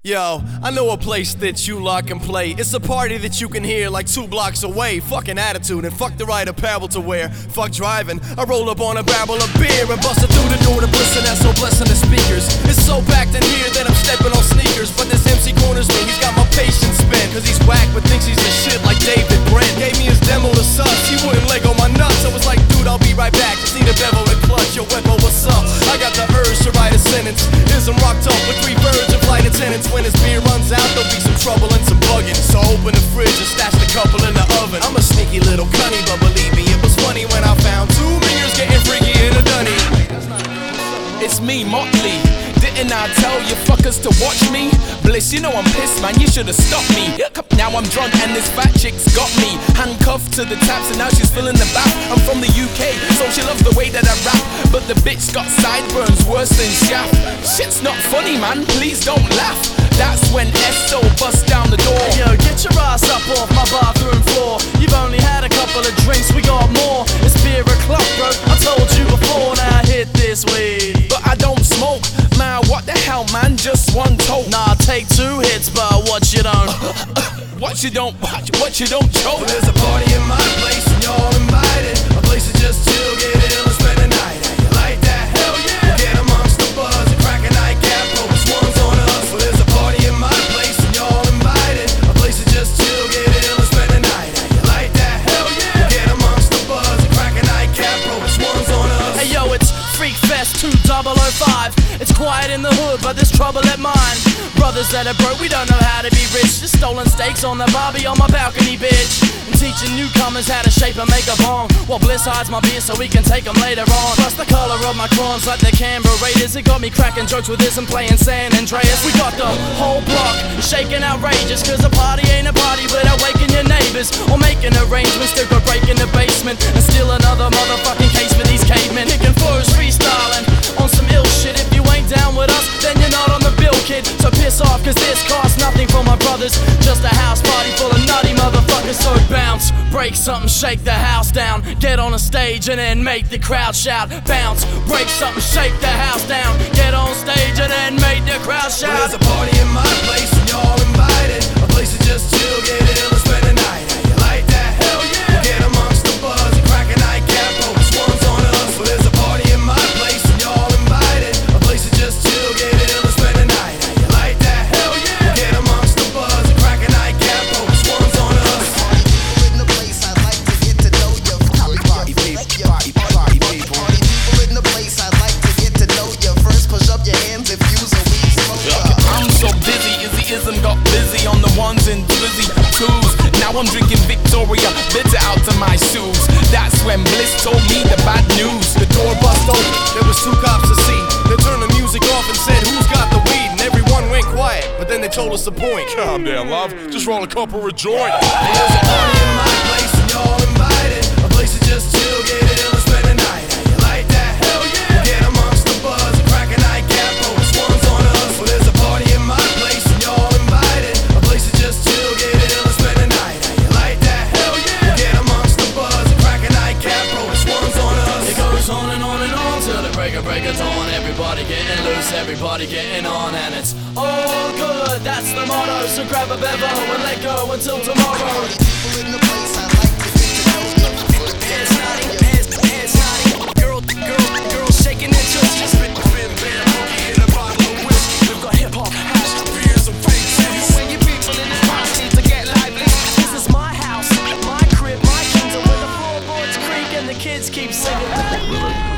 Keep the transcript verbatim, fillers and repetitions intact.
Yo, I know a place that you lot can play. It's a party that you can hear like two blocks away. Fucking attitude and fuck the right apparel to wear. Fuck driving, I roll up on a barrel of beer and bust it through the door to listen. That's so blessing the speakers. It's so packed in here that I'm stepping on sneakers. But this M C corners me, he's got my patience spent. Cause he's whack but thinks he's the shit like David Brent. Gave me his demo to sus, he wouldn't leg on my nuts. I was like, dude, I'll be right back. Just need a bevel and clutch. Yo, Webbo, what's up? I got the urge to write a sentence. Here's some rock talk with three birds and flight attendants. When his beer runs out, there'll be some trouble and some bugging. So open the fridge and stash the couple in the oven. I'm a sneaky little cunny, but believe me, it was funny when I found two mingers getting freaky in a dunny. It's me, Motley. Didn't I tell you fuckers to watch me? Bliss, you know I'm pissed, man, you should've stopped me. Now I'm drunk and this fat chick's got me handcuffed to the taps and now she's filling the bath. I'm from the U K, so she loves the way that I rap. But the bitch got sideburns worse than shaft. Shit's not funny, man, please don't laugh. That's when S O busts down the door. Hey, yo, get your ass up off my bathroom floor. You've only had a couple of drinks, we got more. It's beer o'clock, bro, I told you before. Now hit this weed. But I don't smoke, man, what the hell, man, just one toke. Nah, take two hits, but what you don't What you don't, what, what you don't choke. Well, there's a party in my place and y'all invited. A place to just chill, get ill and spend the night. How you like that? Hell yeah! We'll get amongst the buzz and crack a nightcap, roll the swans on us. Well, there's a party in my place and y'all invited. A place to just chill, get ill and spend the night. How you like that? Hell yeah! We'll get amongst the buzz and crack a nightcap, roll the swans on us. Hey yo, it's Freak Fest two thousand five. It's quiet in the hood, but there's trouble at mine. Brothers that are broke, we don't know how to be rich. Just stolen steaks on the barbie on my balcony, bitch. And teaching newcomers how to shape and make a bong, while Bliss hides my beer so we can take them later on. Plus the color of my crayons like the Canberra Raiders. It got me cracking jokes with this and playing San Andreas. We got the whole block shaking outrageous, cause a party ain't a party without waking your neighbors or making arrangements to go break in the basement and steal another motherfucking case for these cavemen. Kicking floors, freestyling on some ill shit. If you ain't down with us, then you're not on the bill, kid. So piss off, cause this costs nothing for my brothers. Just a house party full of nutty motherfuckers. So bounce, break something, shake the house down. Get on a stage and then make the crowd shout. Bounce, break something, shake the house down. Get on stage and then make the crowd shout. Well, there's a party in my place and y'all invited. A place to just chill, get ill and spend the night. How you like that? Hell yeah! We'll get amongst the buzz and crack a nightcap, roll the swans on us. Well, there's a party in my place and y'all invited. A place to just chill, get ill and spend the night. How you like that? Hell yeah! We'll get amongst the buzz and crack a nightcap, roll the swans on us. People in the place, I'd like to get to know you. Party people, party, party people. Party people in the place, I'd like to get to know you. First, push up your hands if you's a weed smoker. I'm so busy, Izzy-ism got busy on the ones and twizzy twos. Now I'm drinking Victoria, bitter out to my shoes. That's when Bliss told me the bad news. The door bust open, there was two cops to see. They turned the music off and said, who's got the weed? And everyone went quiet, but then they told us the point. Calm down, love. Just roll a couple of joint. Hey, there's a party in my place and y'all invited. A place to just chill, get ill and spend the night. How you like that? Hell yeah! We'll get amongst the buzz and crack a nightcap, roll the swans on us. Well, there's a party in my place and y'all invited. A place to just chill, get ill and spend the night. How you like that? Hell yeah! We'll get amongst the buzz and crack a nightcap, roll the swans on us. It goes on and on and on till the break of break of dawn. Everybody getting loose, everybody getting on, and it's all good. That's the motto. So grab a bevo and let go until tomorrow. People in the place, I'd like to get to know you. Hands naughty, hands, hands naughty. Girl, girl, girl shaking it just, just spit, spit, bam, boogie in a bottle of whiskey. We've got hip hop, hash, beers, and fake cities. When you people in this house need to get lively. This is my house, my crib, my kingdom, where the floorboards creak and the kids keep singing.